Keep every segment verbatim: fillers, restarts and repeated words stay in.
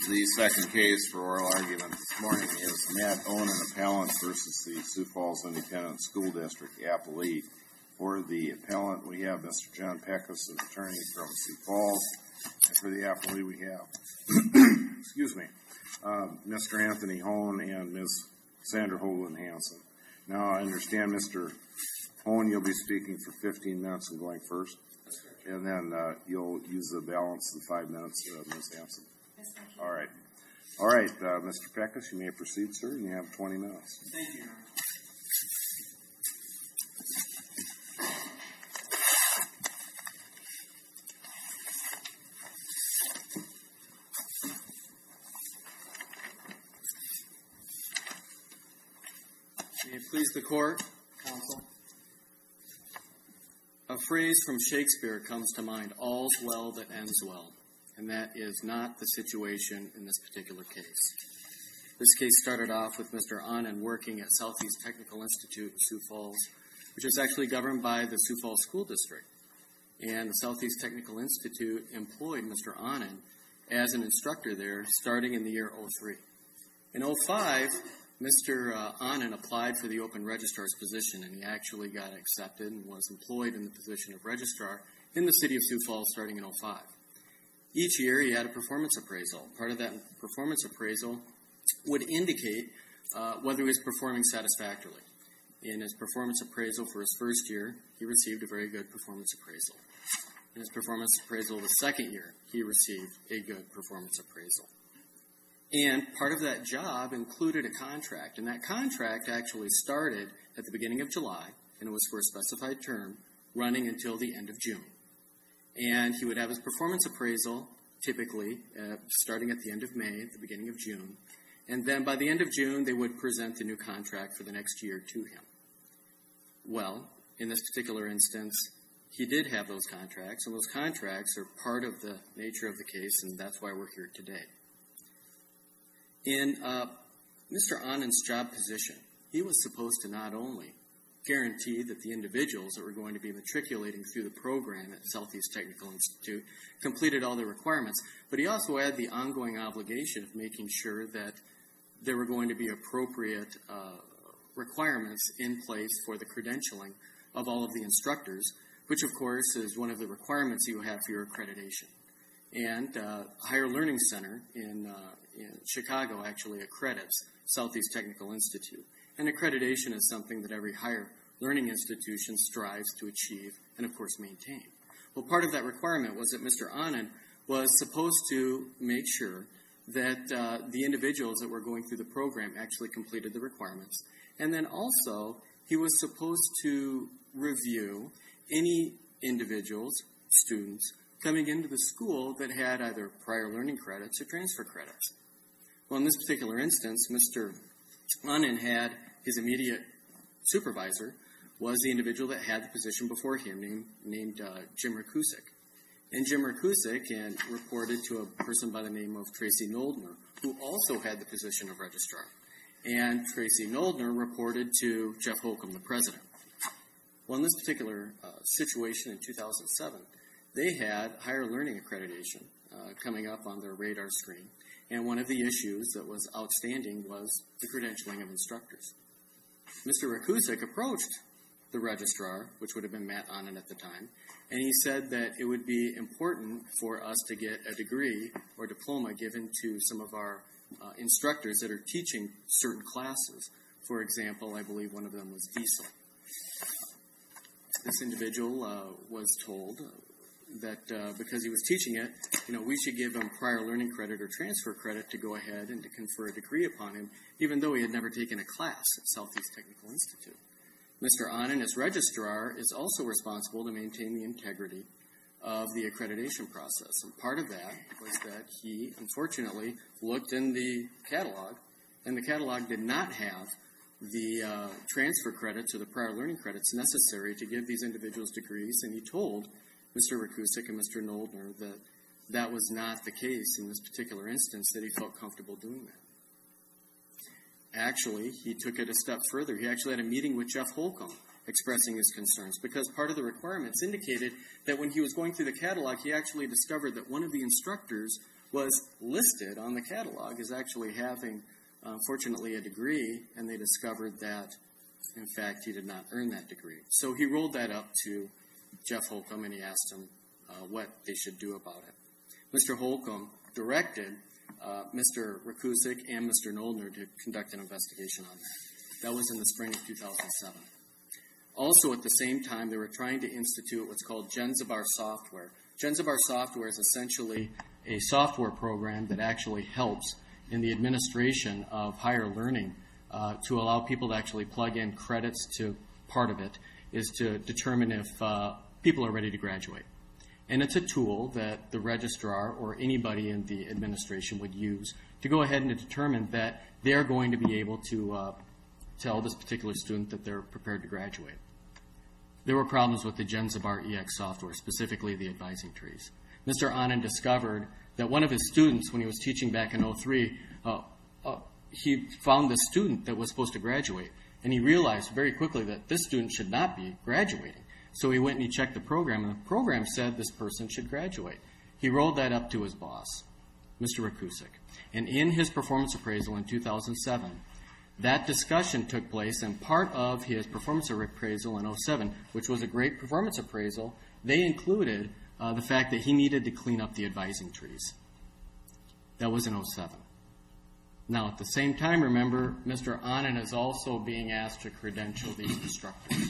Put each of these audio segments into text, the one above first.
The second case for oral argument this morning is Matt Onen appellant versus the Sioux Falls Independent School District appellee. For the appellant, we have Mister John Peckus, an attorney from Sioux Falls. And for the appellee, we have, excuse me, uh, Mister Anthony Hone and Miz Sandra Hoagland Hansen. Now, I understand, Mister Hone, you'll be speaking for fifteen minutes and going first. And then uh, you'll use the balance of the five minutes, uh, Miz Hansen. All right. All right, uh, Mister Peckus, you may proceed, sir, and you have twenty minutes. Thank you, Your Honor. May it please the court, counsel. A phrase from Shakespeare comes to mind, all's well that ends well. And that is not the situation in this particular case. This case started off with Mister Onen working at Southeast Technical Institute in Sioux Falls, which is actually governed by the Sioux Falls School District. And the Southeast Technical Institute employed Mister Onen as an instructor there starting in the year oh three. In oh five, Mister Uh, Onen applied for the open registrar's position, and he actually got accepted and was employed in the position of registrar in the city of Sioux Falls starting in oh five. Each year, he had a performance appraisal. Part of that performance appraisal would indicate uh, whether he was performing satisfactorily. In his performance appraisal for his first year, he received a very good performance appraisal. In his performance appraisal the second year, he received a good performance appraisal. And part of that job included a contract, and that contract actually started at the beginning of July, and it was for a specified term, running until the end of June. And he would have his performance appraisal, typically, uh, starting at the end of May, at the beginning of June. And then by the end of June, they would present the new contract for the next year to him. Well, in this particular instance, he did have those contracts, and those contracts are part of the nature of the case, and that's why we're here today. In uh, Mister Onen's job position, he was supposed to not only guarantee that the individuals that were going to be matriculating through the program at Southeast Technical Institute completed all their requirements, but he also had the ongoing obligation of making sure that there were going to be appropriate uh, requirements in place for the credentialing of all of the instructors, which of course is one of the requirements you have for your accreditation. And uh, Higher Learning Center in, uh, in Chicago actually accredits Southeast Technical Institute. And accreditation is something that every higher learning institution strives to achieve and, of course, maintain. Well, part of that requirement was that Mister Onen was supposed to make sure that uh, the individuals that were going through the program actually completed the requirements. And then also, he was supposed to review any individuals, students, coming into the school that had either prior learning credits or transfer credits. Well, in this particular instance, Mister Onen had his immediate supervisor was the individual that had the position before him, named, named uh, Jim Rakusik. And Jim Rakusik and reported to a person by the name of Tracy Noldner, who also had the position of registrar. And Tracy Noldner reported to Jeff Holcomb, the president. Well, in this particular uh, situation in two thousand seven, they had higher learning accreditation uh, coming up on their radar screen. And one of the issues that was outstanding was the credentialing of instructors. Mister Rakusik approached the registrar, which would have been Matt Onen at the time, and he said that it would be important for us to get a degree or diploma given to some of our uh, instructors that are teaching certain classes. For example, I believe one of them was diesel. This individual uh, was told that uh, because he was teaching it, you know, we should give him prior learning credit or transfer credit to go ahead and to confer a degree upon him, even though he had never taken a class at Southeast Technical Institute. Mister Onen, as registrar, is also responsible to maintain the integrity of the accreditation process. And part of that was that he, unfortunately, looked in the catalog, and the catalog did not have the uh, transfer credits or the prior learning credits necessary to give these individuals degrees, and he told Mister Rakusik and Mister Noldner that that was not the case in this particular instance, that he felt comfortable doing that. Actually, he took it a step further. He actually had a meeting with Jeff Holcomb expressing his concerns, because part of the requirements indicated that when he was going through the catalog, he actually discovered that one of the instructors was listed on the catalog as actually having, unfortunately, a degree, and they discovered that, in fact, he did not earn that degree. So he rolled that up to Jeff Holcomb, and he asked him uh, what they should do about it. Mister Holcomb directed uh, Mister Rakusik and Mister Noldner to conduct an investigation on that. That was in the spring of two thousand seven. Also, at the same time, they were trying to institute what's called Genzabar software. Genzabar software is essentially a software program that actually helps in the administration of higher learning uh, to allow people to actually plug in credits to part of it, is to determine if uh, people are ready to graduate. And it's a tool that the registrar or anybody in the administration would use to go ahead and to determine that they're going to be able to uh, tell this particular student that they're prepared to graduate. There were problems with the Genzabar E X software, specifically the advising trees. Mister Anand discovered that one of his students, when he was teaching back in oh three, uh, uh, he found this student that was supposed to graduate, and he realized very quickly that this student should not be graduating. So he went and he checked the program, and the program said this person should graduate. He rolled that up to his boss, Mister Rakusik. And in his performance appraisal in two thousand seven, that discussion took place, and part of his performance appraisal in oh seven, which was a great performance appraisal, they included uh, the fact that he needed to clean up the advising trees. That was in oh seven. Now, at the same time, remember, Mister Anand is also being asked to credential these instructors.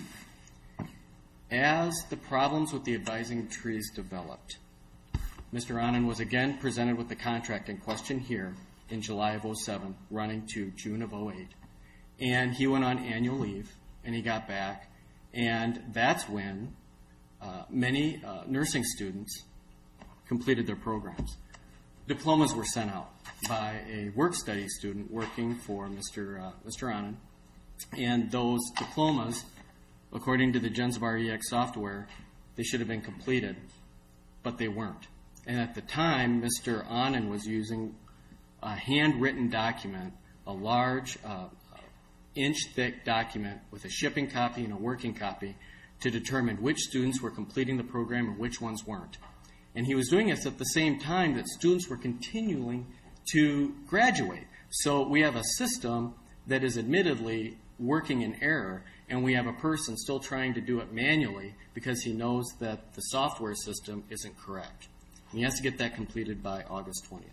As the problems with the advising trees developed, Mister Anand was again presented with the contract in question here in July of oh seven, running to June of oh eight. And he went on annual leave, and he got back, and that's when uh, many uh, nursing students completed their programs. Diplomas were sent out by a work study student working for Mister Uh, Mister Anand, and those diplomas, according to the Genzabar E X software, they should have been completed, but they weren't. And at the time, Mister Anand was using a handwritten document, a large uh, inch-thick document with a shipping copy and a working copy to determine which students were completing the program and which ones weren't. And he was doing this at the same time that students were continuing to graduate. So we have a system that is admittedly working in error, and we have a person still trying to do it manually because he knows that the software system isn't correct. And he has to get that completed by August twentieth.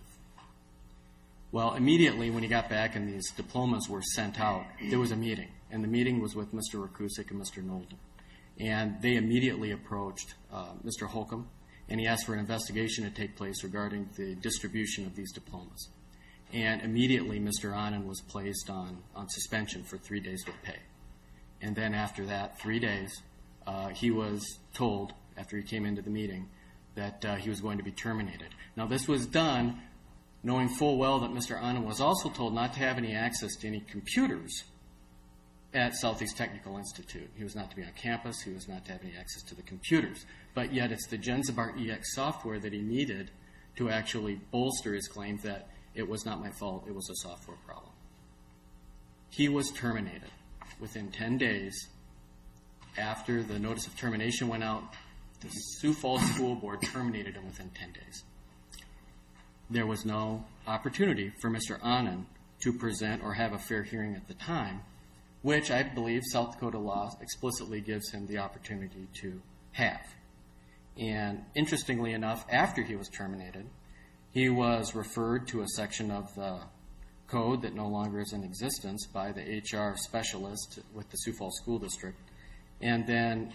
Well, immediately when he got back and these diplomas were sent out, there was a meeting. And the meeting was with Mister Rakusik and Mister Noldner. And they immediately approached uh, Mister Holcomb, and he asked for an investigation to take place regarding the distribution of these diplomas. And immediately Mister Anand was placed on, on suspension for three days with pay. And then after that, three days, uh, he was told, after he came into the meeting, that uh, he was going to be terminated. Now, this was done knowing full well that Mister Anand was also told not to have any access to any computers at Southeast Technical Institute. He was not to be on campus. He was not to have any access to the computers. But yet it's the Genzabar E X software that he needed to actually bolster his claim that it was not my fault, it was a software problem. He was terminated within ten days after the notice of termination went out. The Sioux Falls School Board terminated him within ten days. There was no opportunity for Mister Anand to present or have a fair hearing at the time, which I believe South Dakota law explicitly gives him the opportunity to have. And interestingly enough, after he was terminated, he was referred to a section of the code that no longer is in existence by the H R specialist with the Sioux Falls School District. And then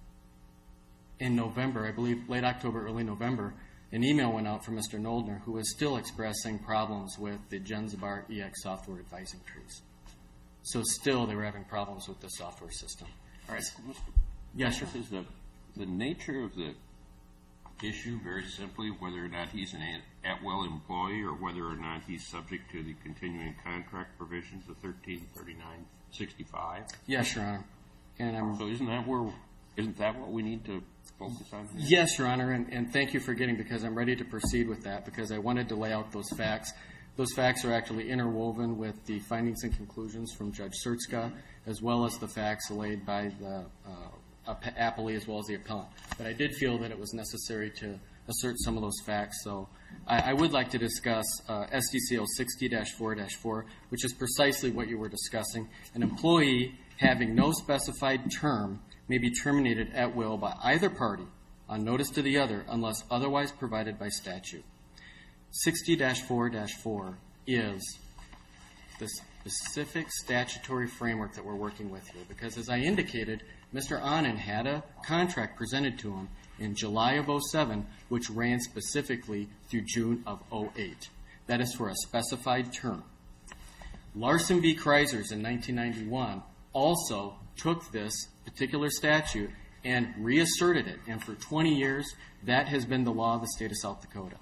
in November, I believe late October, early November, an email went out from Mister Noldner, who was still expressing problems with the Genzabar E X software advising trees. So still they were having problems with the software system. All right. Yes, sir. Is the, the nature of the issue very simply whether or not he's an at-will employee or whether or not he's subject to the continuing contract provisions of thirteen thirty-nine sixty-five? Yes, Your Honor. And I'm, so isn't that where isn't that what we need to focus on here? Yes, Your Honor, and, and thank you for getting, because I'm ready to proceed with that, because I wanted to lay out those facts. Those facts are actually interwoven with the findings and conclusions from Judge Surtska, as well as the facts laid by the uh, appellee as well as the appellant. But I did feel that it was necessary to assert some of those facts. So I, I would like to discuss uh, S D C L sixty dash four dash four, which is precisely what you were discussing. An employee having no specified term may be terminated at will by either party on notice to the other unless otherwise provided by statute. sixty dash four dash four is the specific statutory framework that we're working with here, because as I indicated, Mister Anand had a contract presented to him in July of oh seven, which ran specifically through June of oh eight. That is for a specified term. Larson v. Kreisers in nineteen ninety-one also took this particular statute and reasserted it, and for twenty years, that has been the law of the state of South Dakota.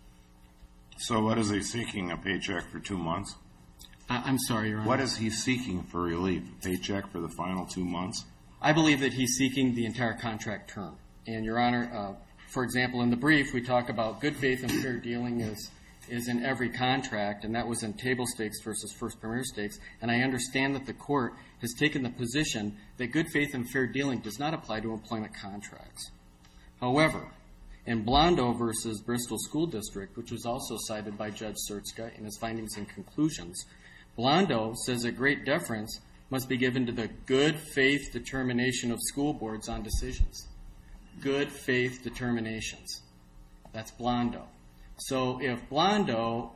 So what is he seeking, a paycheck for two months? I- I'm sorry, Your Honor. What is he seeking for relief, a paycheck for the final two months? I believe that he's seeking the entire contract term. And, Your Honor, uh, for example, in the brief, we talk about good faith and fair dealing is is in every contract, and that was in table stakes versus first premier stakes. And I understand that the court has taken the position that good faith and fair dealing does not apply to employment contracts. However, in Blondo versus Bristol School District, which was also cited by Judge Surtska in his findings and conclusions, Blondo says that great deference must be given to the good faith determination of school boards on decisions. Good faith determinations. That's Blondo. So if Blondo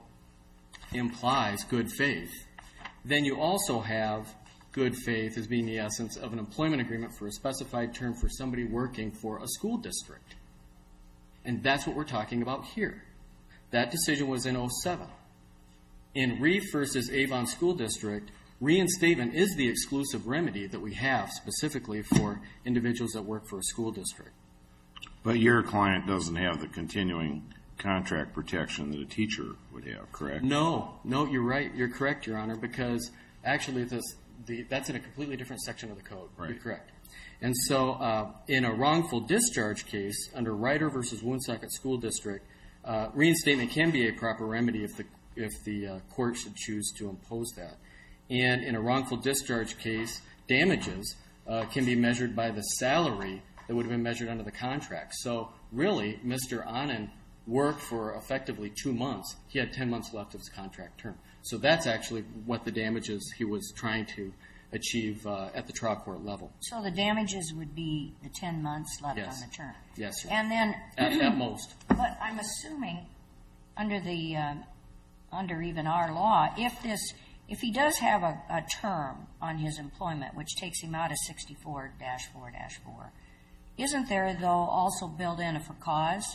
implies good faith, then you also have good faith as being the essence of an employment agreement for a specified term for somebody working for a school district. And that's what we're talking about here. That decision was in oh seven. In Reef versus Avon School District, reinstatement is the exclusive remedy that we have specifically for individuals that work for a school district. But your client doesn't have the continuing contract protection that a teacher would have, correct? No, no, you're right. You're correct, Your Honor, because actually this, the, that's in a completely different section of the code. Right. You're correct. And so uh, in a wrongful discharge case under Ryder versus Woonsocket School District, uh, reinstatement can be a proper remedy if the if the uh, court should choose to impose that. And in a wrongful discharge case, damages uh, can be measured by the salary that would have been measured under the contract. So really, Mister Anand worked for effectively two months. He had ten months left of his contract term. So that's actually what the damages he was trying to achieve uh, at the trial court level. So the damages would be the ten months left Yes. on the term. Yes, sir. And then, At, at most. but I'm assuming under the uh, under even our law, if this if he does have a, a term on his employment, which takes him out of sixty-four dash four dash four, isn't there though also built in a for cause?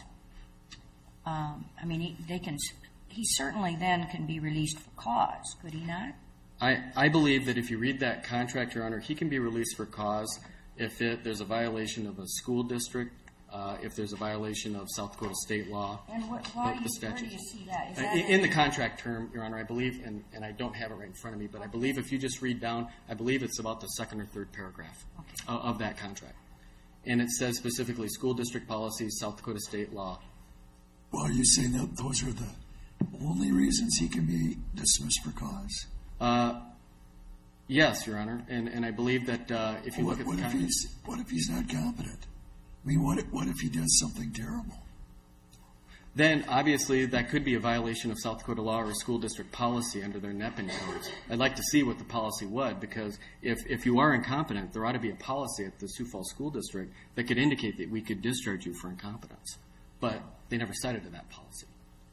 Um, I mean, he, they can. He certainly then can be released for cause, could he not? I, I believe that if you read that contract, Your Honor, he can be released for cause if it, there's a violation of a school district, uh, if there's a violation of South Dakota state law. And what, why the do you, where do statute. you see that? Is Uh, that In, in the contract term, Your Honor, I believe, and, and I don't have it right in front of me, but I believe if you just read down, I believe it's about the second or third paragraph Okay. of, of that contract. And it says specifically school district policies, South Dakota state law. Well, are you saying that those are the only reasons he can be dismissed for cause? Uh, yes, Your Honor, and, and I believe that uh, if you what, look at what the if contract. he's what if he's not competent? I mean, what if, what if he does something terrible? Then, obviously, that could be a violation of South Dakota law or school district policy under their Neppen codes. I'd like to see what the policy would, because if, if you are incompetent, there ought to be a policy at the Sioux Falls School District that could indicate that we could discharge you for incompetence. But they never cited to that policy.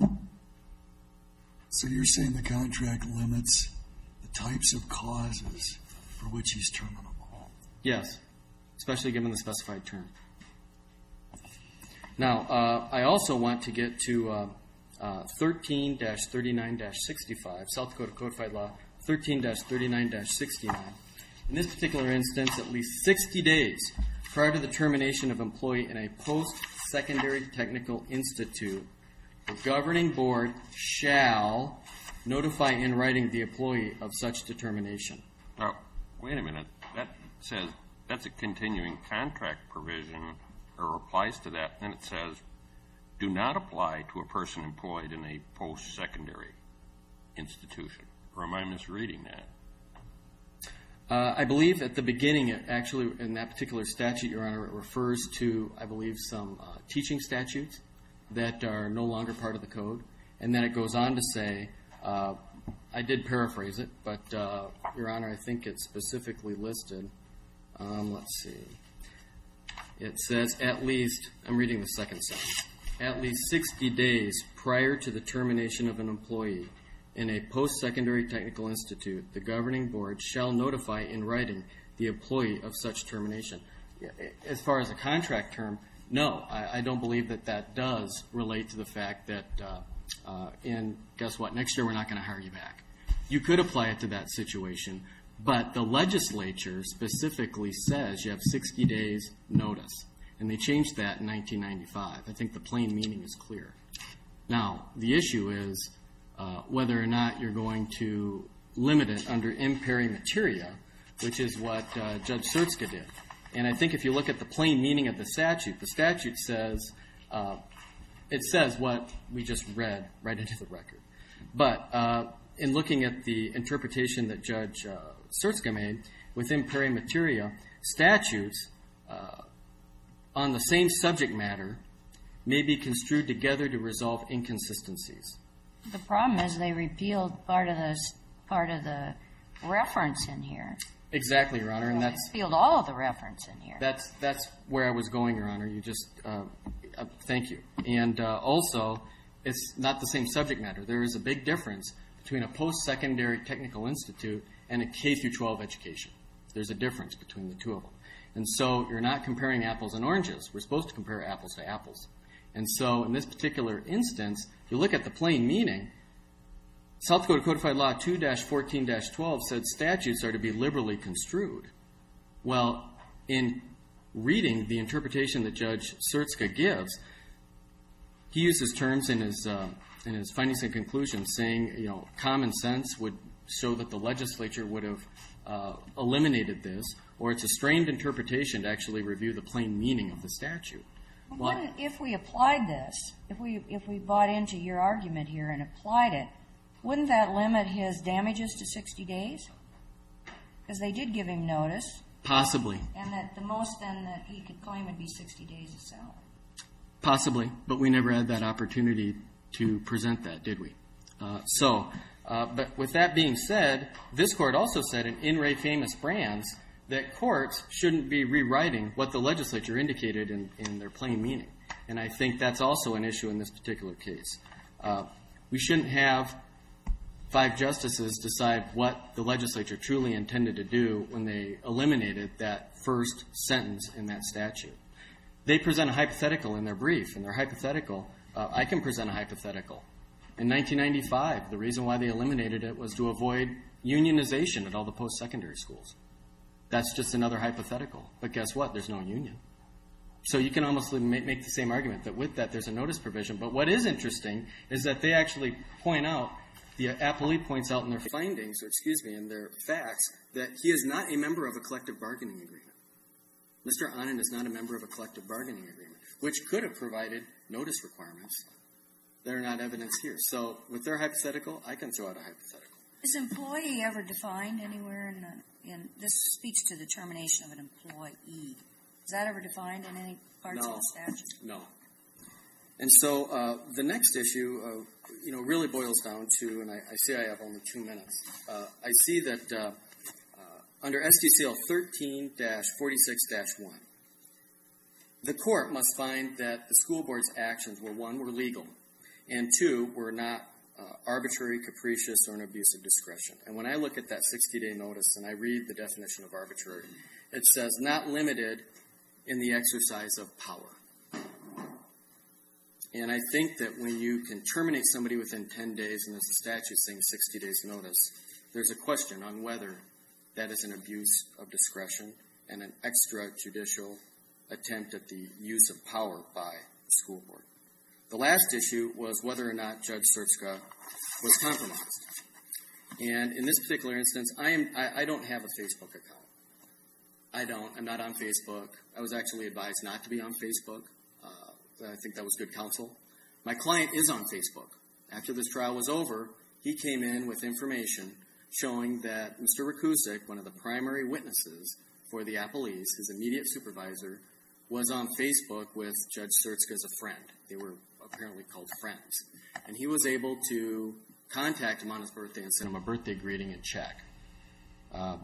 So you're saying the contract limits the types of causes for which he's terminable? Yes, especially given the specified term. Now, uh, I also want to get to uh, uh, thirteen thirty-nine sixty-five, South Dakota Codified Law thirteen thirty-nine sixty-nine. In this particular instance, at least sixty days prior to the termination of employee in a post-secondary technical institute, the governing board shall notify in writing the employee of such determination. Well, wait a minute. That says that's a continuing contract provision, or applies to that. Then it says, do not apply to a person employed in a post-secondary institution. Or am I misreading that? Uh, I believe at the beginning, it actually, in that particular statute, Your Honor, it refers to, I believe, some uh, teaching statutes that are no longer part of the code. And then it goes on to say, uh, I did paraphrase it, but, uh, Your Honor, I think it's specifically listed. Um, let's see. It says at least, I'm reading the second sentence, at least sixty days prior to the termination of an employee in a post-secondary technical institute, the governing board shall notify in writing the employee of such termination. As far as a contract term, no, I, I don't believe that that does relate to the fact that, uh, uh, and guess what, next year we're not going to hire you back. You could apply it to that situation, but the legislature specifically says you have sixty days notice, and they changed that in nineteen ninety-five. I think the plain meaning is clear. Now, the issue is uh, whether or not you're going to limit it under imperi materia, which is what uh, Judge Surtzka did. And I think if you look at the plain meaning of the statute, the statute says, uh, it says what we just read right into the record. But uh, in looking at the interpretation that Judge uh, Surtzka made, with imperi materia, statutes uh, on the same subject matter may be construed together to resolve inconsistencies. The problem is they repealed part of the part of the reference in here. Exactly, Your Honor, and They that's repealed all of the reference in here. that's that's where I was going, Your Honor. You just uh, uh, thank you. And uh, also, it's not the same subject matter. There is a big difference between a post-secondary technical institute and a K through twelve education. There's a difference between the two of them. And so you're not comparing apples and oranges. We're supposed to compare apples to apples. And so in this particular instance, if you look at the plain meaning, South Dakota Codified Law two fourteen twelve said statutes are to be liberally construed. Well, in reading the interpretation that Judge Surtzka gives, he uses terms in his uh, in his findings and conclusions saying, you know, common sense would show that the legislature would have uh, eliminated this, or it's a strained interpretation to actually review the plain meaning of the statute. Well, what if we applied this, if we if we bought into your argument here and applied it, wouldn't that limit his damages to sixty days? Because they did give him notice. Possibly. And that the most then that he could claim would be sixty days of salary. Possibly, but we never had that opportunity to present that, did we? Uh, so, uh, but with that being said, this court also said in In Re Famous Brands that courts shouldn't be rewriting what the legislature indicated in, in their plain meaning. And I think that's also an issue in this particular case. Uh, we shouldn't have five justices decide what the legislature truly intended to do when they eliminated that first sentence in that statute. They present a hypothetical in their brief, and their hypothetical, uh, I can present a hypothetical. In nineteen ninety-five, the reason why they eliminated it was to avoid unionization at all the post-secondary schools. That's just another hypothetical. But guess what? There's no union. So you can almost make, make the same argument that with that there's a notice provision. But what is interesting is that they actually point out, the appellee points out in their findings, or excuse me, in their facts, that he is not a member of a collective bargaining agreement. Mister Anand is not a member of a collective bargaining agreement, which could have provided notice requirements that are not evidenced here. So with their hypothetical, I can throw out a hypothetical. Is employee ever defined anywhere in the, in this speaks to the termination of an employee? Is that ever defined in any parts No. of the statute? No. And so uh, the next issue, uh, you know, really boils down to, and I, I see I have only two minutes. Uh, I see that uh, uh, under S D C L thirteen forty-six dash one, the court must find that the school board's actions were, one, were legal, and two, were not uh, arbitrary, capricious, or an abuse of discretion. And when I look at that sixty-day notice and I read the definition of arbitrary, it says not limited in the exercise of power. And I think that when you can terminate somebody within ten days, and there's a statute saying sixty days notice, there's a question on whether that is an abuse of discretion and an extrajudicial attempt at the use of power by the school board. The last issue was whether or not Judge Surtzka was compromised. And in this particular instance, I, am, I, I don't have a Facebook account. I don't. I'm not on Facebook. I was actually advised not to be on Facebook. Uh, I think that was good counsel. My client is on Facebook. After this trial was over, he came in with information showing that Mister Rakusik, one of the primary witnesses for the appellees, his immediate supervisor, was on Facebook with Judge Surtzka as a friend. They were apparently called friends. And he was able to contact him on his birthday and send him a birthday greeting and check. Uh,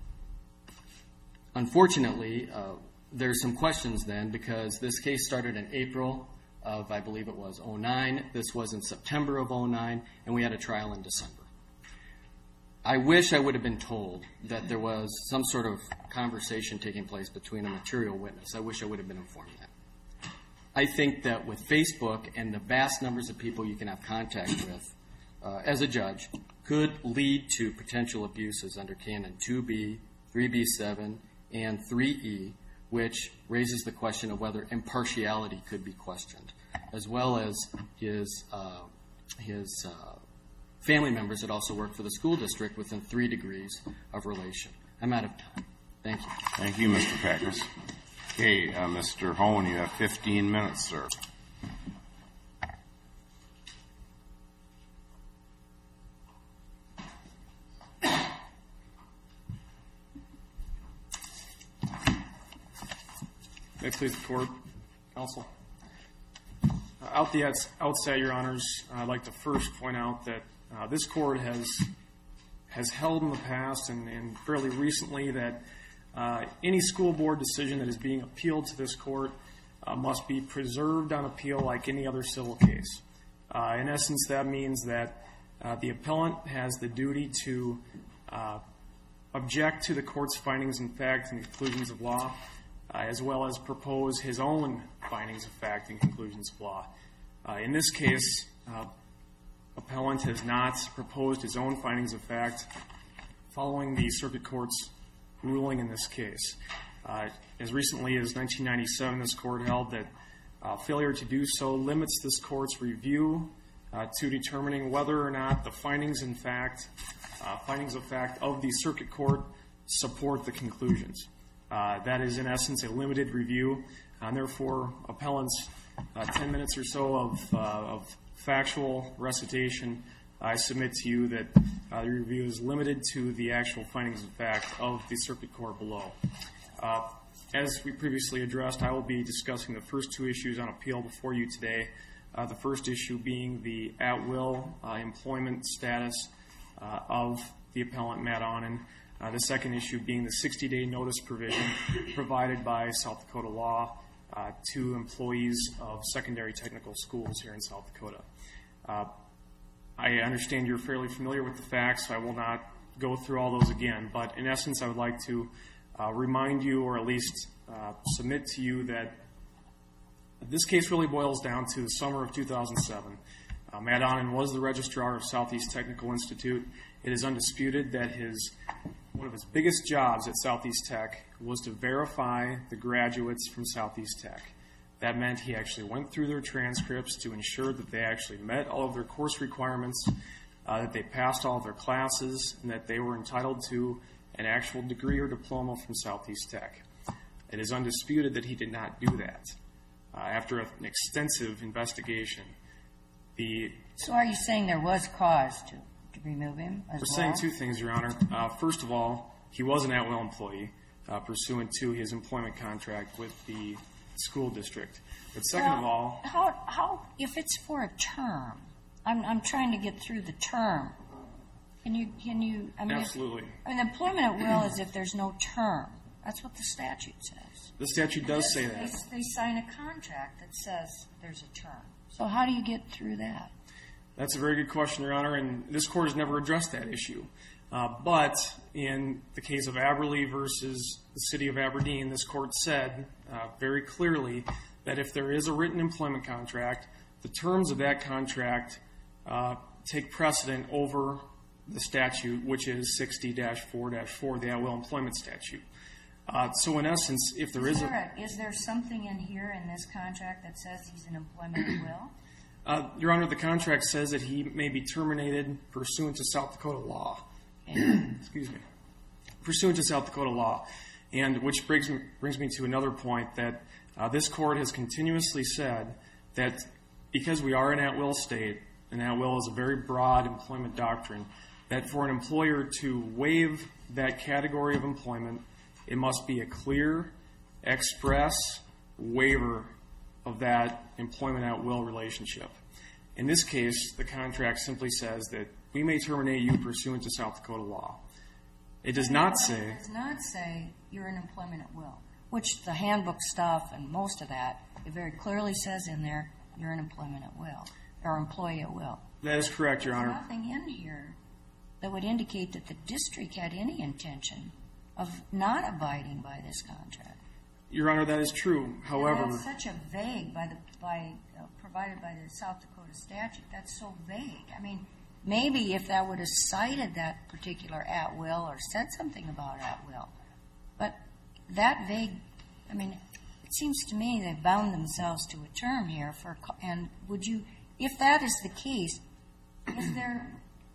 unfortunately, uh, there's some questions then, because this case started in April of, I believe it was, oh nine. This was in September of oh nine, and we had a trial in December. I wish I would have been told that there was some sort of conversation taking place between a material witness. I wish I would have been informed of that. I think that with Facebook and the vast numbers of people you can have contact with uh, as a judge could lead to potential abuses under Canon two B, three B seven, and three E, which raises the question of whether impartiality could be questioned, as well as his uh, his uh, family members that also work for the school district within three degrees of relation. I'm out of time. Thank you. Thank you, Mister Peckus. Okay, uh, Mister Hohen, you have fifteen minutes, sir. May it please the court, counsel. Uh, out the outset, Your Honors, I'd like to first point out that uh, this court has has held in the past and, and fairly recently that uh, any school board decision that is being appealed to this court uh, must be preserved on appeal like any other civil case. Uh, in essence, that means that uh, the appellant has the duty to uh, object to the court's findings and facts and conclusions of law, Uh, as well as propose his own findings of fact and conclusions of law. Uh, in this case, uh, appellant has not proposed his own findings of fact following the circuit court's ruling in this case. Uh, as recently as nineteen ninety-seven, this court held that uh, failure to do so limits this court's review uh, to determining whether or not the findings in fact, uh, findings of fact of the circuit court support the conclusions. Uh, that is, in essence, a limited review, and therefore, appellant's uh, ten minutes or so of, uh, of factual recitation, I submit to you that uh, the review is limited to the actual findings of fact of the circuit court below. Uh, as we previously addressed, I will be discussing the first two issues on appeal before you today. Uh, the first issue being the at-will uh, employment status uh, of the appellant, Matt Onen. Uh, the second issue being the sixty-day notice provision provided by South Dakota law uh, to employees of secondary technical schools here in South Dakota. Uh, I understand you're fairly familiar with the facts, so I will not go through all those again. But in essence, I would like to uh, remind you, or at least uh, submit to you, that this case really boils down to the summer of two thousand seven. Uh, Matt Onen was the registrar of Southeast Technical Institute. It is undisputed that his one of his biggest jobs at Southeast Tech was to verify the graduates from Southeast Tech. That meant he actually went through their transcripts to ensure that they actually met all of their course requirements, uh, that they passed all of their classes, and that they were entitled to an actual degree or diploma from Southeast Tech. It is undisputed that he did not do that. Uh, after an extensive investigation, the... So are you saying there was cause to, to remove him as We're well? saying two things, Your Honor. Uh, first of all, he was an at-will employee uh, pursuant to his employment contract with the school district. But second well, of all... How, how, if it's for a term, I'm, I'm trying to get through the term. Can you, can you... I mean, Absolutely. If, I mean, employment at will is if there's no term. That's what the statute says. The statute does say that. They, they sign a contract that says there's a term. So how do you get through that? That's a very good question, Your Honor, and this court has never addressed that issue. Uh, but in the case of Aberley versus the city of Aberdeen, this court said uh, very clearly that if there is a written employment contract, the terms of that contract uh, take precedent over the statute, which is sixty dash four dash four, the at-will employment statute. Uh, so in essence, if there is, is there a... A, is there something in here in this contract that says he's in employment at will? Uh, Your Honor, the contract says that he may be terminated pursuant to South Dakota law. Excuse me. Pursuant to South Dakota law. And which brings me, brings me to another point that uh, this court has continuously said that because we are an at-will state, and at-will is a very broad employment doctrine, that for an employer to waive that category of employment, it must be a clear, express, waiver of that employment at will relationship. In this case, the contract simply says that we may terminate you pursuant to South Dakota law. It does not say... It does not say you're in employment at will, which the handbook stuff and most of that, it very clearly says in there you're in employment at will, or employee at will. That is correct, Your Honor. There's nothing in here that would indicate that the district had any intention of not abiding by this contract. Your Honor, that is true. However... And that's such a vague, by the, by, uh, provided by the South Dakota statute, that's so vague. I mean, maybe if that would have cited that particular at will or said something about at will, but that vague, I mean, it seems to me they bound themselves to a term here for, and would you, if that is the case, is there,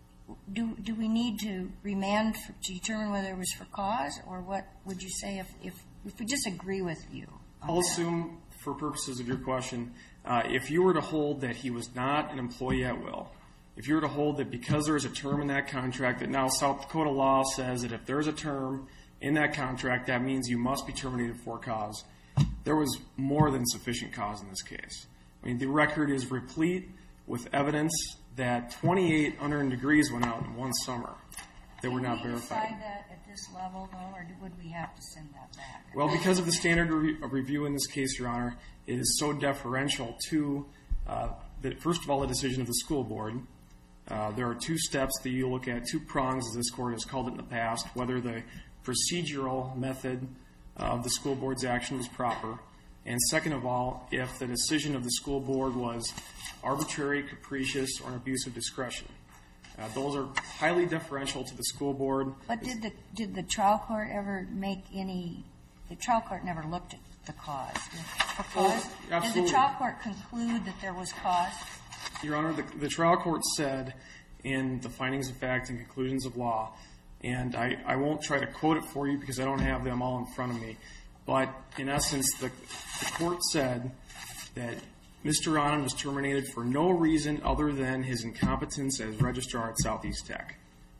do do we need to remand for, to determine whether it was for cause, or what would you say if, if, if we disagree with you? I'll assume, for purposes of your question, uh, if you were to hold that he was not an employee at will, if you were to hold that because there is a term in that contract, that now South Dakota law says that if there's a term in that contract, that means you must be terminated for cause, there was more than sufficient cause in this case. I mean, the record is replete with evidence that twenty-eight unearned degrees went out in one summer that were not verified. Can we decide that at this level, though, or would we have to send that back? Well, because of the standard re- of review in this case, Your Honor, it is so deferential to, uh, the, first of all, the decision of the school board. Uh, there are two steps that you look at, two prongs, as this court has called it in the past, whether the procedural method of the school board's action was proper, and second of all, if the decision of the school board was arbitrary, capricious, or an abuse of discretion. Uh, those are highly deferential to the school board. But did the did the trial court ever make any? The trial court never looked at the cause. The cause? Oh, did the trial court conclude that there was cause? Your Honor, the, the trial court said in the findings of fact and conclusions of law, and I, I won't try to quote it for you because I don't have them all in front of me, but in essence, the, the court said that Mister Anand was terminated for no reason other than his incompetence as registrar at Southeast Tech.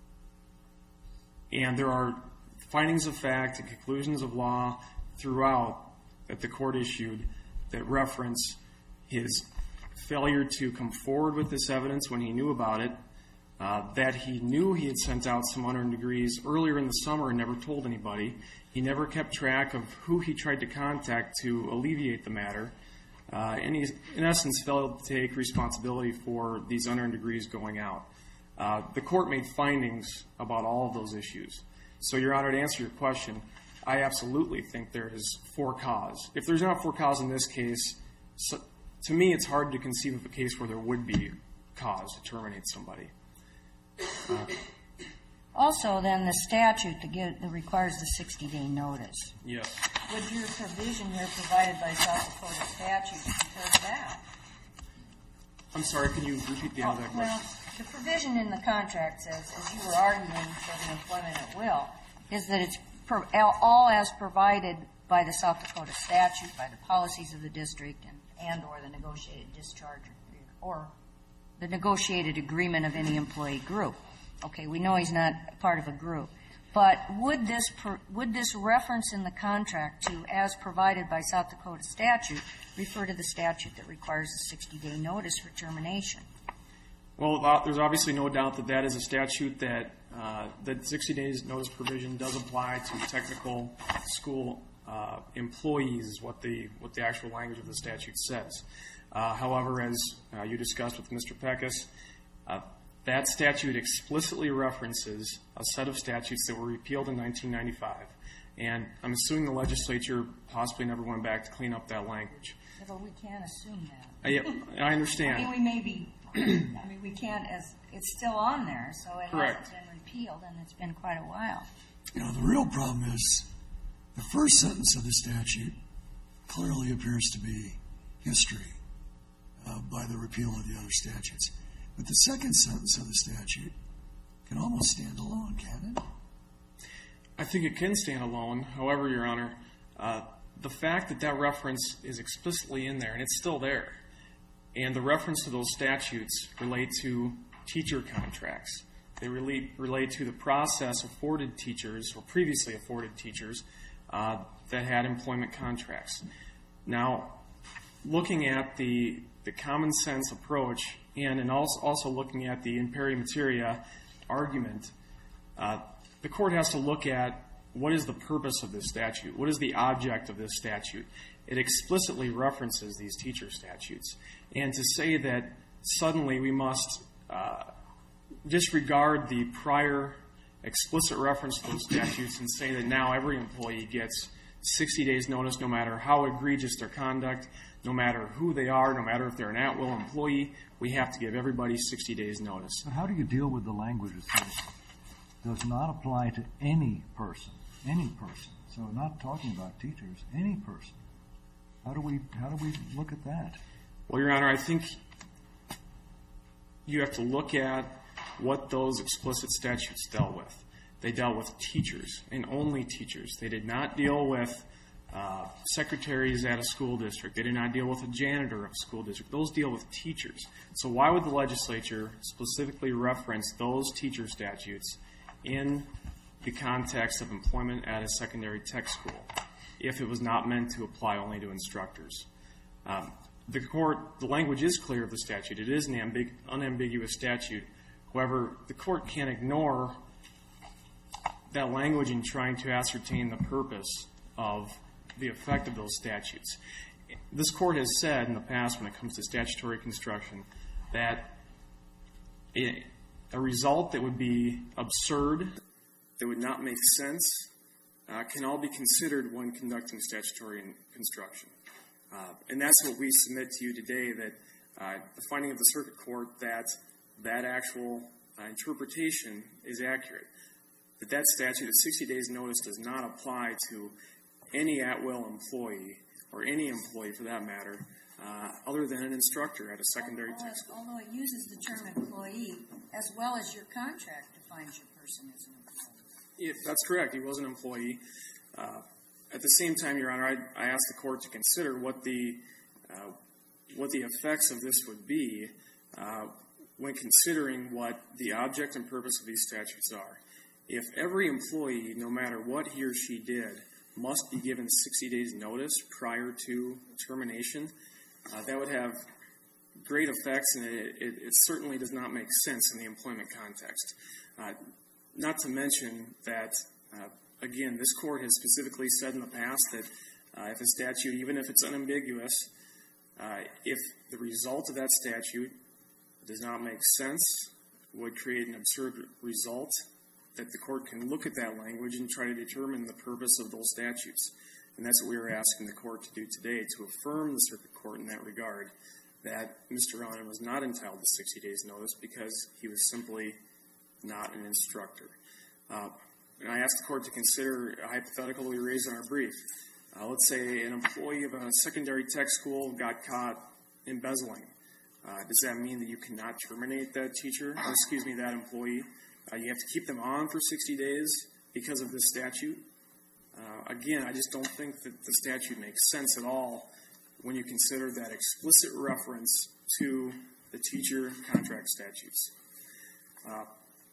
And there are findings of fact and conclusions of law throughout that the court issued that reference his failure to come forward with this evidence when he knew about it, uh, that he knew he had sent out some unearned degrees earlier in the summer and never told anybody. He never kept track of who he tried to contact to alleviate the matter. Uh, and he, in essence, failed to take responsibility for these unearned degrees going out. Uh, the court made findings about all of those issues. So, Your Honor, to answer your question, I absolutely think there is for cause. If there's not for cause in this case, so, to me, it's hard to conceive of a case where there would be cause to terminate somebody. Uh, Also, then, the statute that, get, that requires the sixty-day notice. Yes. Would your provision here provided by South Dakota statute compare to that? I'm sorry, can you repeat the end of that question? Well, the provision in the contract says, as you were arguing for the employment at will, is that it's per, all as provided by the South Dakota statute, by the policies of the district, and, and or the negotiated discharge or the negotiated agreement of any employee group. Okay, we know he's not part of a group. But would this per, would this reference in the contract to as provided by South Dakota statute refer to the statute that requires a sixty-day notice for termination? Well, uh, there's obviously no doubt that that is a statute that uh, that sixty days notice provision does apply to technical school uh, employees, is what the what the actual language of the statute says. Uh, however, as uh, you discussed with Mister Peckus, uh, that statute explicitly references a set of statutes that were repealed in nineteen ninety-five. And I'm assuming the legislature possibly never went back to clean up that language. Yeah, but we can't assume that. Uh, yeah, I understand. I mean, we may be, I mean, we can't, as it's still on there, so it Correct. hasn't been repealed, and it's been quite a while. You know, the real problem is the first sentence of the statute clearly appears to be history uh, by the repeal of the other statutes. But the second sentence of the statute can almost stand alone, can't it? I think it can stand alone. However, Your Honor, uh, the fact that that reference is explicitly in there, and it's still there, and the reference to those statutes relate to teacher contracts. They relate, relate to the process afforded teachers, or previously afforded teachers, uh, that had employment contracts. Now, looking at the the common sense approach and, and also, also looking at the imperi materia argument, uh, the court has to look at what is the purpose of this statute? What is the object of this statute? It explicitly references these teacher statutes. And to say that suddenly we must uh, disregard the prior explicit reference to those statutes and say that now every employee gets sixty days notice no matter how egregious their conduct, no matter who they are, no matter if they're an at-will employee, we have to give everybody sixty days notice. So how do you deal with the language that says does not apply to any person, any person? So we're not talking about teachers, any person. How do we how do we look at that? Well, Your Honor, I think you have to look at what those explicit statutes dealt with. They dealt with teachers and only teachers. They did not deal with uh, secretaries at a school district. They did not deal with a janitor of a school district. Those deal with teachers. So why would the legislature specifically reference those teacher statutes in the context of employment at a secondary tech school if it was not meant to apply only to instructors? Um, the court, the language is clear of the statute. It is an ambig- unambiguous statute. However, the court can't ignore that language in trying to ascertain the purpose of the effect of those statutes. This court has said in the past when it comes to statutory construction that a, a result that would be absurd, that would not make sense, uh, can all be considered when conducting statutory construction. Uh, and that's what we submit to you today, that uh, the finding of the circuit court that that actual uh, interpretation is accurate. That that statute of sixty days notice does not apply to any at-will employee, or any employee for that matter, uh, other than an instructor at a secondary although, tech school. Although it uses the term employee, as well as your contract defines your person as an employee. If that's correct. He was an employee. Uh, at the same time, Your Honor, I, I asked the court to consider what the uh, what the effects of this would be uh, when considering what the object and purpose of these statutes are. If every employee, no matter what he or she did, must be given sixty days notice prior to termination, uh, that would have great effects, and it, it, it certainly does not make sense in the employment context. Uh, not to mention that, uh, again, this court has specifically said in the past that uh, if a statute, even if it's unambiguous, uh, if the result of that statute does not make sense, would create an absurd result, that the court can look at that language and try to determine the purpose of those statutes. And that's what we are asking the court to do today, to affirm the circuit court in that regard, that Mister Anand was not entitled to sixty days notice because he was simply not an instructor. Uh, and I asked the court to consider a hypothetical we raised in our brief. Uh, let's say an employee of a secondary tech school got caught embezzling. Uh, does that mean that you cannot terminate that teacher, or excuse me, that employee? Uh, you have to keep them on for sixty days because of this statute. Uh, again, I just don't think that the statute makes sense at all when you consider that explicit reference to the teacher contract statutes. Uh,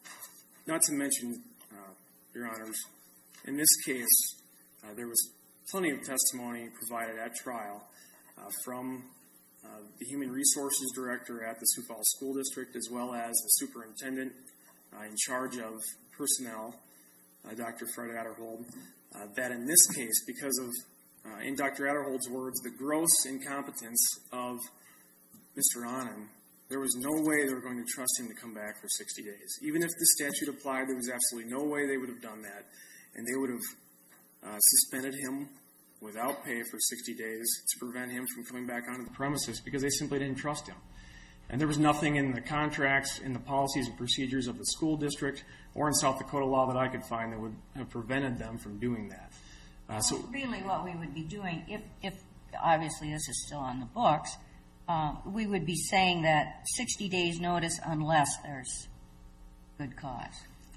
not to mention, uh, Your Honors, in this case, uh, there was plenty of testimony provided at trial uh, from uh, the Human Resources Director at the Sioux Falls School District, as well as the Superintendent Uh, in charge of personnel, uh, Doctor Fred Adderhold, uh, that in this case, because of, uh, in Doctor Adderhold's words, the gross incompetence of Mister Anand, there was no way they were going to trust him to come back for sixty days. Even if the statute applied, there was absolutely no way they would have done that, and they would have uh, suspended him without pay for sixty days to prevent him from coming back onto the premises because they simply didn't trust him. And there was nothing in the contracts, in the policies and procedures of the school district, or in South Dakota law that I could find that would have prevented them from doing that. Uh, so really what we would be doing, if, if obviously this is still on the books, uh, we would be saying that sixty days notice unless there's good cause.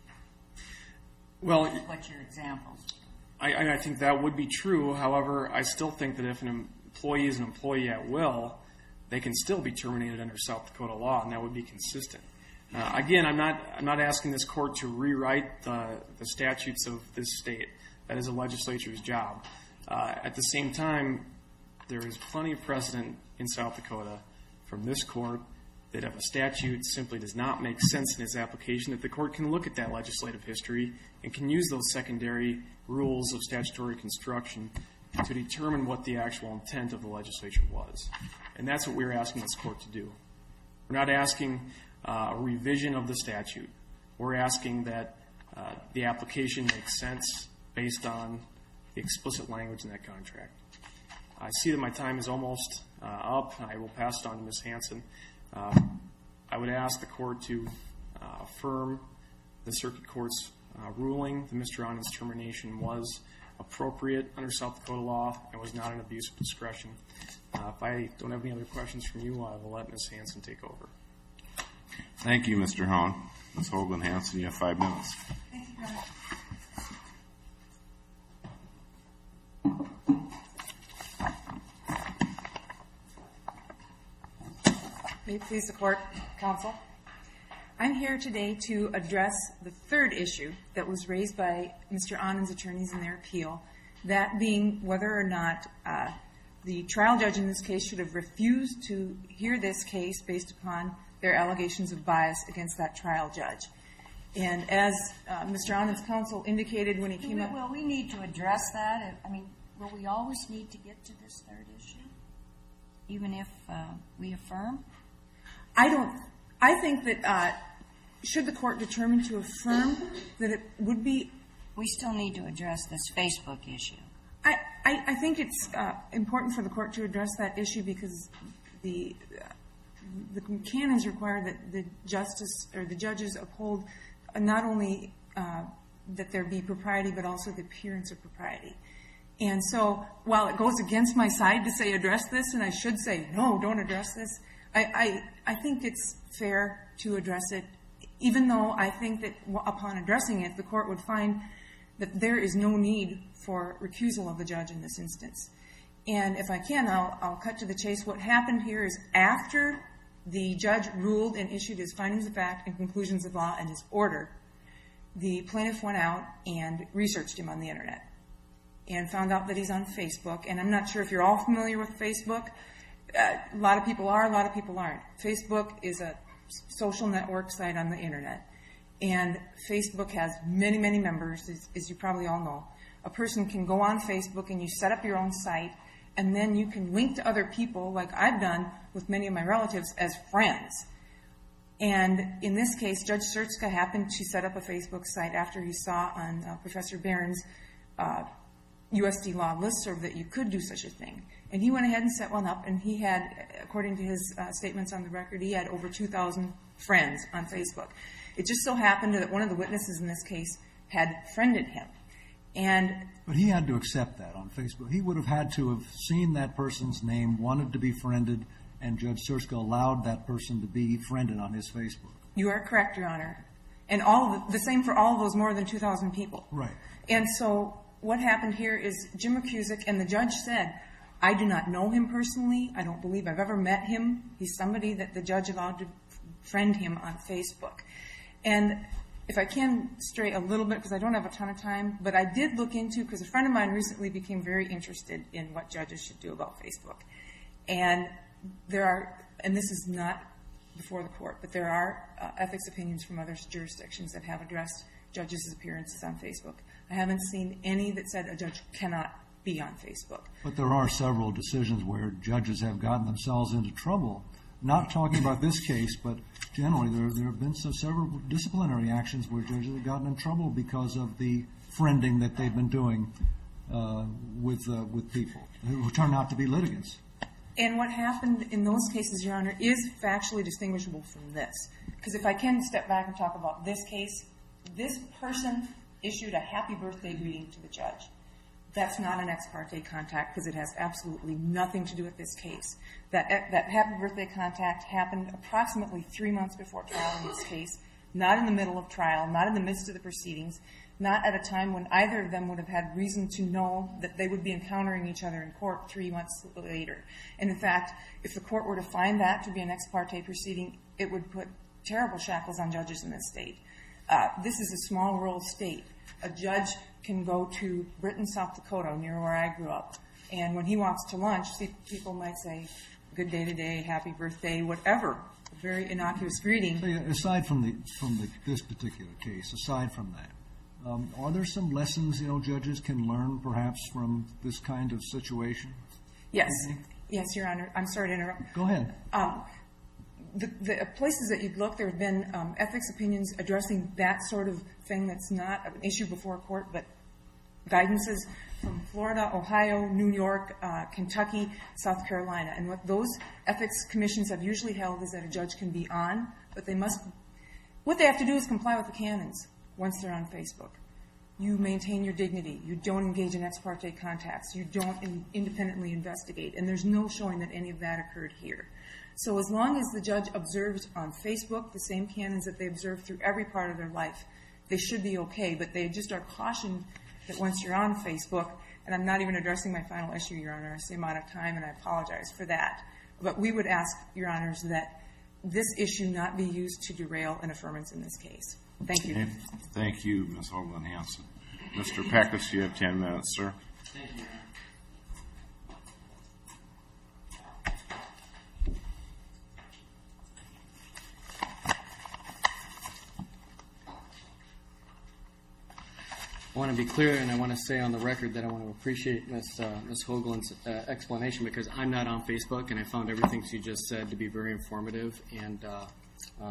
Well, what's your examples? I, I think that would be true. However, I still think that if an employee is an employee at will, they can still be terminated under South Dakota law, and that would be consistent. Uh, again, I'm not I'm not asking this court to rewrite the, the statutes of this state. That is a legislature's job. Uh, at the same time, there is plenty of precedent in South Dakota from this court that if a statute simply does not make sense in its application, that the court can look at that legislative history and can use those secondary rules of statutory construction to determine what the actual intent of the legislature was. And that's what we're asking this court to do. We're not asking uh, a revision of the statute. We're asking that uh, the application makes sense based on the explicit language in that contract. I see that my time is almost uh, up. I will pass it on to Miz Hanson. Uh, I would ask the court to uh, affirm the circuit court's uh, ruling that Mister Anand's termination was appropriate under South Dakota law and was not an abuse of discretion. Uh, if I don't have any other questions from you, I will let Miz Hanson take over. Thank you, Mister Hahn. Miz Hoagland Hanson, you have five minutes. Thank you, Governor. May it please the court, counsel. I'm here today to address the third issue that was raised by Mister Anand's attorneys in their appeal, that being whether or not uh, the trial judge in this case should have refused to hear this case based upon their allegations of bias against that trial judge. And as uh, Mister Anand's counsel indicated when he came up... Will we need to address that? I mean, will we always need to get to this third issue, even if uh, we affirm? I don't... I think that uh, should the court determine to affirm that it would be... We still need to address this Facebook issue. I, I, I think it's uh, important for the court to address that issue because the uh, the canons require that the justice or the judges uphold uh, not only uh, that there be propriety but also the appearance of propriety. And so while it goes against my side to say address this, and I should say no, don't address this, I, I, I think it's fair to address it, even though I think that upon addressing it, the court would find that there is no need for recusal of the judge in this instance. And if I can, I'll, I'll cut to the chase. What happened here is after the judge ruled and issued his findings of fact and conclusions of law and his order, the plaintiff went out and researched him on the Internet and found out that he's on Facebook. And I'm not sure if you're all familiar with Facebook. Uh, a lot of people are, a lot of people aren't. Facebook is a social network site on the Internet. And Facebook has many, many members, as, as you probably all know. A person can go on Facebook and you set up your own site, and then you can link to other people, like I've done with many of my relatives, as friends. And in this case, Judge Surtzka happened to set up a Facebook site after he saw on uh, Professor Barron's uh, U S D law listserv that you could do such a thing. And he went ahead and set one up, and he had, according to his uh, statements on the record, he had over two thousand friends on Facebook. It just so happened that one of the witnesses in this case had friended him. And But he had to accept that on Facebook. He would have had to have seen that person's name, wanted to be friended, and Judge Surtzka allowed that person to be friended on his Facebook. You are correct, Your Honor. And all of the, the same for all of those more than two thousand people. Right. And so what happened here is Jim McCusick, and the judge said, I do not know him personally. I don't believe I've ever met him. He's somebody that the judge allowed to friend him on Facebook. And if I can stray a little bit, because I don't have a ton of time, but I did look into, because a friend of mine recently became very interested in what judges should do about Facebook. And there are, and this is not before the court, but there are uh, ethics opinions from other jurisdictions that have addressed judges' appearances on Facebook. I haven't seen any that said a judge cannot be on Facebook. But there are several decisions where judges have gotten themselves into trouble. Not talking about this case, but generally there, there have been so several disciplinary actions where judges have gotten in trouble because of the friending that they've been doing uh, with uh, with people who turn out to be litigants. And what happened in those cases, Your Honor, is factually distinguishable from this. Because if I can step back and talk about this case, this person issued a happy birthday greeting to the judge. That's not an ex parte contact because it has absolutely nothing to do with this case. That, that happy birthday contact happened approximately three months before trial in this case, not in the middle of trial, not in the midst of the proceedings, not at a time when either of them would have had reason to know that they would be encountering each other in court three months later. And in fact, if the court were to find that to be an ex parte proceeding, it would put terrible shackles on judges in this state. Uh, this is a small rural state. A judge can go to Britain, South Dakota, near where I grew up, And when he walks to lunch, see, people might say, good day today, happy birthday, whatever. A very innocuous greeting. So, yeah, aside from the from the, this particular case, aside from that, um, are there some lessons, you know, judges can learn perhaps from this kind of situation? Yes. Yes, Your Honor. I'm sorry to interrupt. Go ahead. Um, the, the places that you've looked, there have been um, ethics opinions addressing that sort of thing that's not an issue before a court, but guidances from Florida, Ohio, New York, uh, Kentucky, South Carolina. And what those ethics commissions have usually held is that a judge can be on, but they must, what they have to do is comply with the canons once they're on Facebook. You maintain your dignity. You don't engage in ex parte contacts. You don't in, independently investigate. And there's no showing that any of that occurred here. So as long as the judge observes on Facebook the same canons that they observe through every part of their life, they should be okay. But they just are cautioned that once you're on Facebook, and I'm not even addressing my final issue, Your Honor, it's the amount of time, and I apologize for that. But we would ask, Your Honors, that this issue not be used to derail an affirmance in this case. Thank you. Okay. Thank you, Miz Hoagland Hansen. Mister Peckus, you have ten minutes, sir. Thank you, Your Honor. I want to be clear, and I want to say on the record that I want to appreciate Miz Uh, Miz Hoagland's uh, explanation, because I'm not on Facebook, and I found everything she just said to be very informative, and uh, uh,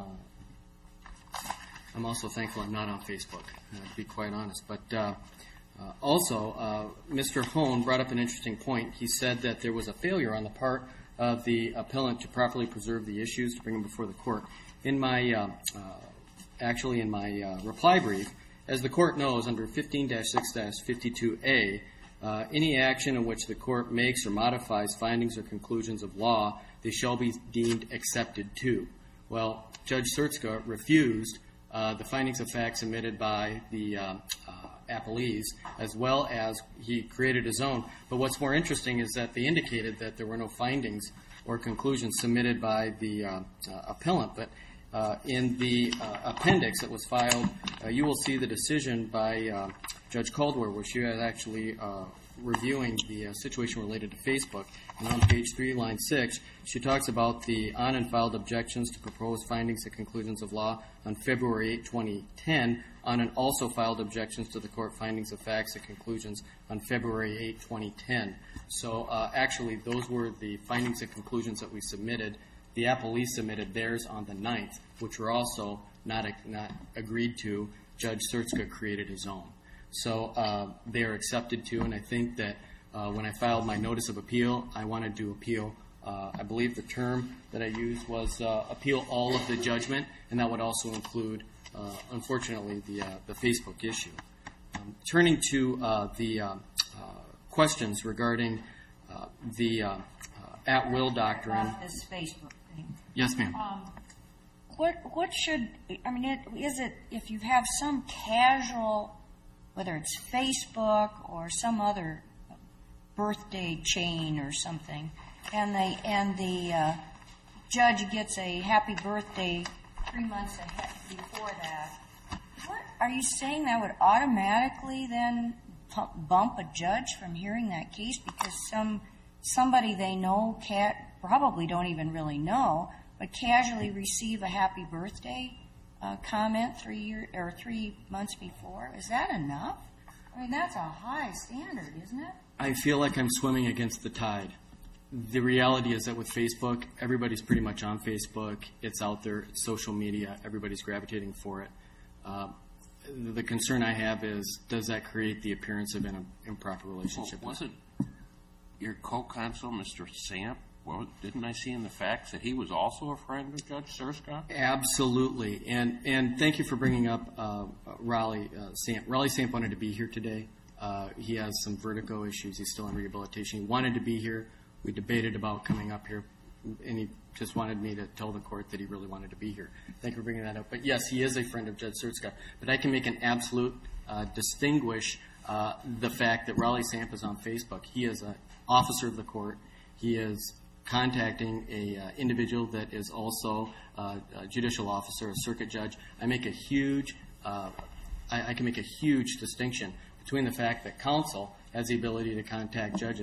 I'm also thankful I'm not on Facebook, uh, to be quite honest. But uh, uh, also, uh, Mister Hone brought up an interesting point. He said that there was a failure on the part of the appellant to properly preserve the issues to bring them before the court. In my, uh, uh, actually in my uh, reply brief, as the court knows, under fifteen dash six dash fifty-two A, uh, any action in which the court makes or modifies findings or conclusions of law, they shall be deemed accepted too. Well, Judge Surtzka refused uh, the findings of fact submitted by the uh, uh, appellees, as well as he created his own. But what's more interesting is that they indicated that there were no findings or conclusions submitted by the uh, uh, appellant. But Uh, in the uh, appendix that was filed, uh, you will see the decision by uh, Judge Caldwell, where she was actually uh, reviewing the uh, situation related to Facebook. And on page three, line six, she talks about the on and filed objections to proposed findings and conclusions of law on February eighth, twenty ten, on and also filed objections to the court findings of facts and conclusions on February eighth, twenty ten. So uh, actually, those were the findings and conclusions that we submitted. The appellee submitted theirs on the ninth, which were also not not agreed to. Judge Surtzka created his own. So uh, they are accepted too, and I think that uh, when I filed my notice of appeal, I wanted to appeal, uh, I believe the term that I used was uh, appeal all of the judgment, and that would also include, uh, unfortunately, the, uh, the Facebook issue. Um, turning to uh, the uh, uh, questions regarding uh, the uh, uh, at-will doctrine. About this Facebook thing. Yes, ma'am. Um, what what should I mean? It, is it if you have some casual, whether it's Facebook or some other birthday chain or something, and they and the uh, judge gets a happy birthday three months ahead before that? What are you saying that would automatically then bump a judge from hearing that case because some somebody they know can't probably don't even really know, but casually receive a happy birthday uh, comment three year or three months before? Is that enough? I mean, that's a high standard, isn't it? I feel like I'm swimming against the tide. The reality is that with Facebook, everybody's pretty much on Facebook. It's out there. It's social media. Everybody's gravitating for it. Uh, the concern I have is, does that create the appearance of an improper relationship? Well, wasn't your co-counsel, Mister Samp, well, didn't I see in the facts that he was also a friend of Judge Surtzka? Absolutely. And and thank you for bringing up uh, Raleigh uh, Samp. Raleigh Samp wanted to be here today. Uh, he has some vertigo issues. He's still in rehabilitation. He wanted to be here. We debated about coming up here, and he just wanted me to tell the court that he really wanted to be here. Thank you for bringing that up. But, yes, he is a friend of Judge Surtzka. But I can make an absolute uh, distinguish uh, the fact that Raleigh Samp is on Facebook. He is an officer of the court. He is contacting a uh, individual that is also uh, a judicial officer, a circuit judge. I make a huge, uh, I, I can make a huge distinction between the fact that counsel has the ability to contact judges.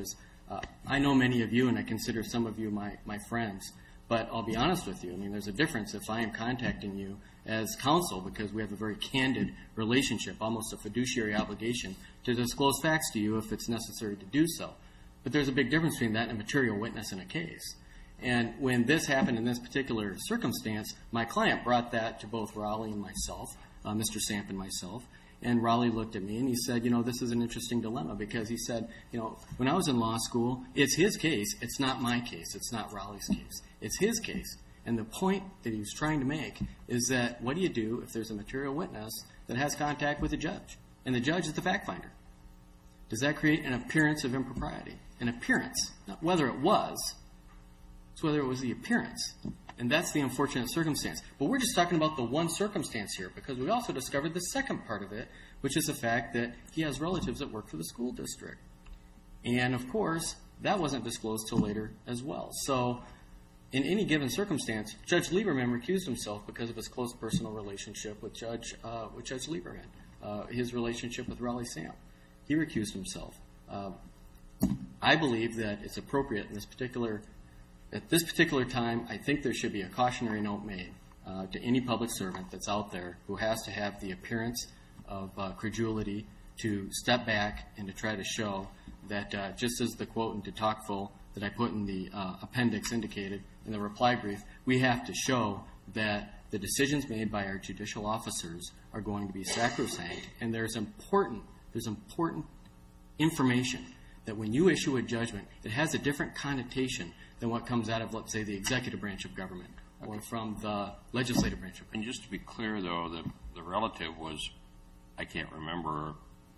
Uh, I know many of you, and I consider some of you my, my friends, but I'll be honest with you. I mean, there's a difference if I am contacting you as counsel because we have a very candid relationship, almost a fiduciary obligation to disclose facts to you if it's necessary to do so. But there's a big difference between that and a material witness in a case. And when this happened in this particular circumstance, my client brought that to both Raleigh and myself, uh, Mister Samp and myself. And Raleigh looked at me and he said, you know, this is an interesting dilemma because he said, you know, when I was in law school, it's his case. It's not my case. It's not Raleigh's case. It's his case. And the point that he was trying to make is that what do you do if there's a material witness that has contact with a judge? And the judge is the fact finder. Does that create an appearance of impropriety? An appearance. Not whether it was, it's whether it was the appearance. And that's the unfortunate circumstance. But we're just talking about the one circumstance here because we also discovered the second part of it, which is the fact that he has relatives that work for the school district. And, of course, that wasn't disclosed till later as well. So in any given circumstance, Judge Lieberman recused himself because of his close personal relationship with Judge, uh, with Judge Lieberman, uh, his relationship with Raleigh Samp. He recused himself. Uh, I believe that it's appropriate in this particular At this particular time, I think there should be a cautionary note made uh, to any public servant that's out there who has to have the appearance of uh, credulity to step back and to try to show that uh, just as the quote in de Tocqueville that I put in the uh, appendix indicated in the reply brief, we have to show that the decisions made by our judicial officers are going to be sacrosanct. And there's important, there's important information that when you issue a judgment, it has a different connotation than what comes out of, let's say, the executive branch of government or from the legislative branch of government. And just to be clear, though, the, the relative was, I can't remember,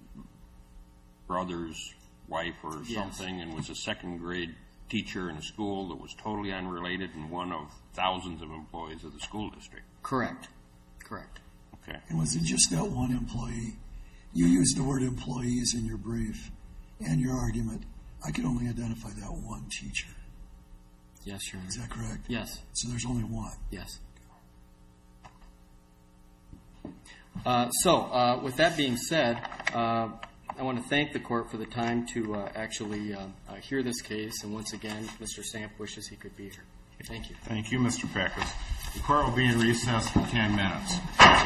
brother's wife or Yes. something, and was a second grade teacher in a school that was totally unrelated and one of thousands of employees of the school district. Correct. Correct. Okay. And was it just that one employee? You used the word employees in your brief and your argument. I could only identify that one teacher. Yes, Your Honor. Is that correct? Yes. So there's only one. Yes. Uh, so, uh, with that being said, uh, I want to thank the court for the time to uh, actually uh, uh, hear this case. And once again, Mister Samp wishes he could be here. Thank you. Thank you, Mister Peckus. The court will be in recess for ten minutes.